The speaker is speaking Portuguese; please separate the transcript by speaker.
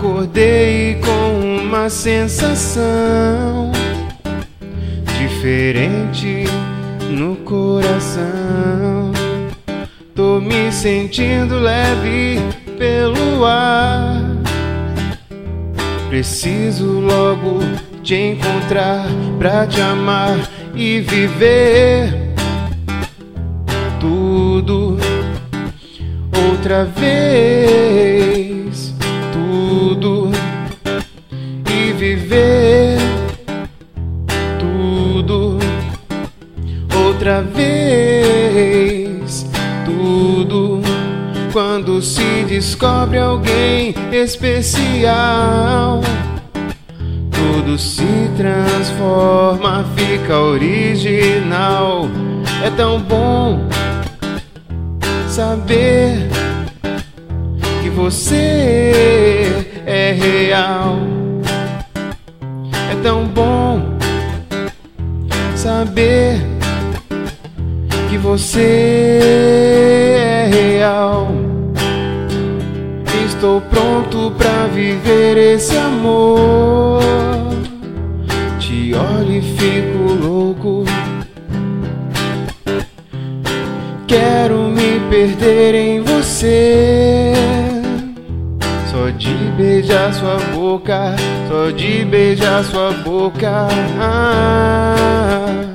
Speaker 1: acordei com uma sensação diferente no coração. Tô me sentindo leve pelo ar. Preciso logo te encontrar pra te amar e viver tudo outra vez. Tudo e viver tudo outra vez. Tudo quando se descobre alguém especial, tudo se transforma, fica original. É tão bom saber que você é real. É tão bom saber que você é real. Estou pronto pra viver esse amor. Te olho e fico louco. Quero me perder em você. Só de beijar sua boca, só de beijar sua boca.